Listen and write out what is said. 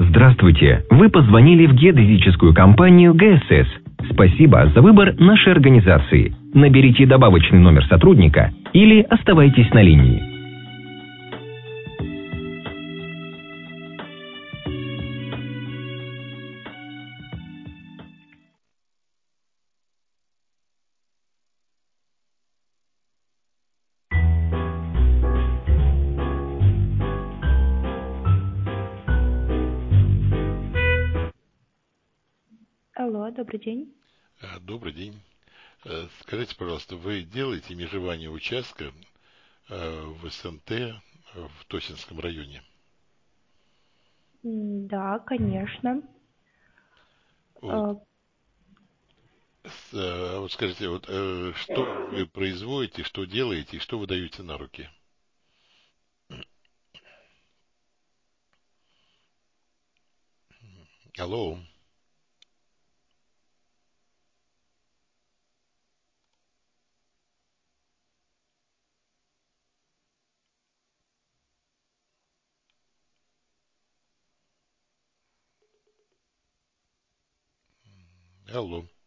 Здравствуйте! Вы позвонили в геодезическую компанию ГСС. Спасибо за выбор нашей организации. Наберите добавочный номер сотрудника или оставайтесь на линии. Алло, добрый день. Добрый день. Скажите, пожалуйста, вы делаете межевание участка в СНТ в Тосинском районе? Да, конечно. Вот. Вот скажите, вот что вы производите, что делаете и что вы даете на руки? Алло. Алло.